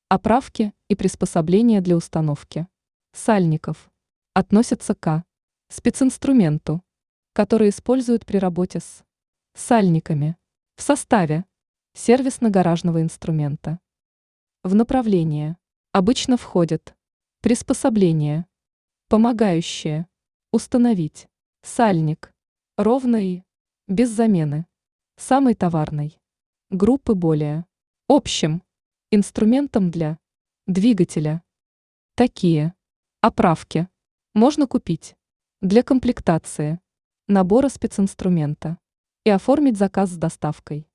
Оправки и приспособления для установки сальников относятся к специнструменту, который используют при работе с сальниками в составе сервисно-гаражного инструмента. В направление обычно входят приспособления, помогающие установить сальник ровно и без замены самой товарной группы более общим инструментом для двигателя. Такие оправки можно купить для комплектации набора специнструмента и оформить заказ с доставкой.